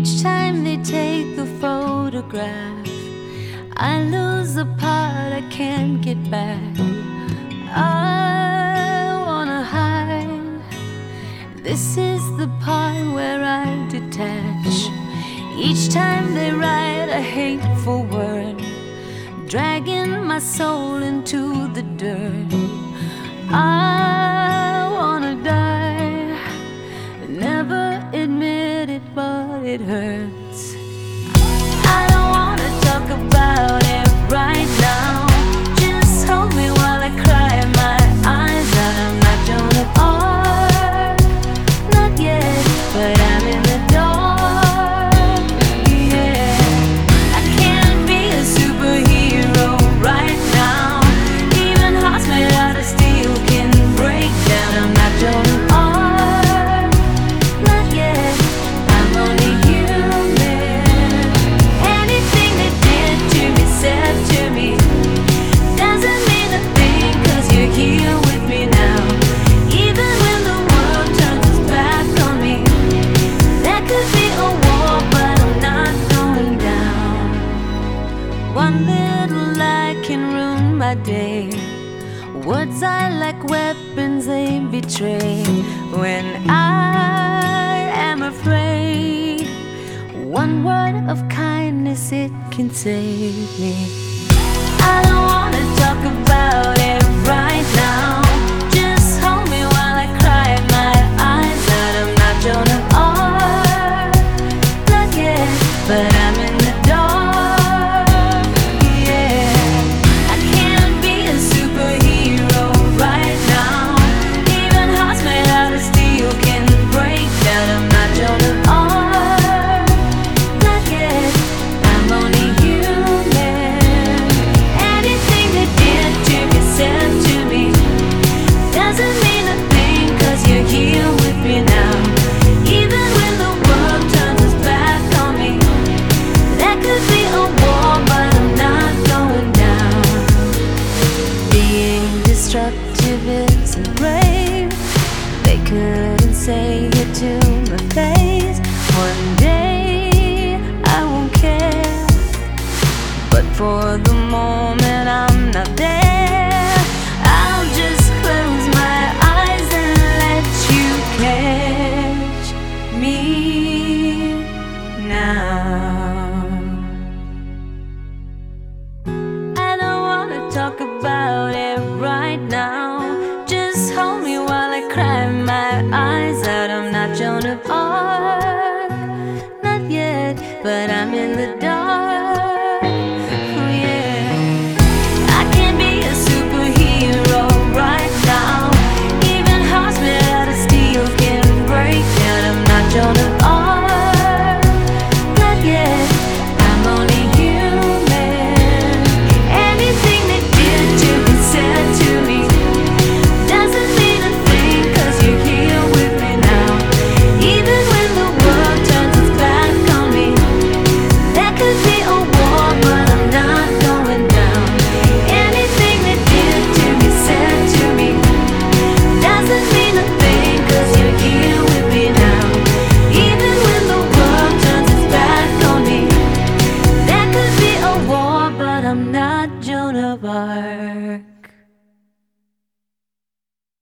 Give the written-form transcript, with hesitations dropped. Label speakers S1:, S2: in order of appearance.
S1: Each time they take the photograph, I lose the part I can't get back. I wanna hide. This is the part where I detach. Each time they write a hateful word, dragging my soul into the dirt. I wanna die, never admit it, but it hurts. I don't wanna talk about it right now. Just hold me while I cry my eyes out. I'm not Joan of Arc, not yet, but I'm in the dark. Yeah, I can't be a superhero right now. Even hearts made out of steel can break down. I'm not Joan of Arc, not yet, I'm only human. Anything they did to me, said to me, doesn't mean a thing, 'cause you're here with me now. Even when the world turns its back on me, there could be a war, but I'm not going down. One little lie can ruin my day. Words are like weapons, they betray. When I am afraid, one word of kindness, it can save me. I don't wanna talk about it right now. Just hold me while I cry my eyes out. I'm not Joan of Arc, not yet, but I'm in the dark. Yeah, I can't be a superhero right now. Even hearts made out of steel can break down. I'm not Joan of Arc, not yet, I'm only human. Anything they did to me, said to me, doesn't mean a thing, 'cause you're here with me now. Even when the world turns its back on me, there could be a war, but I'm not going down. Being destructive isn't brave. They couldn't say it to my face. One day I won't care, but for the moment I'm not there. I'll just close my eyes and let you catch me now. I don't wanna talk about it right now.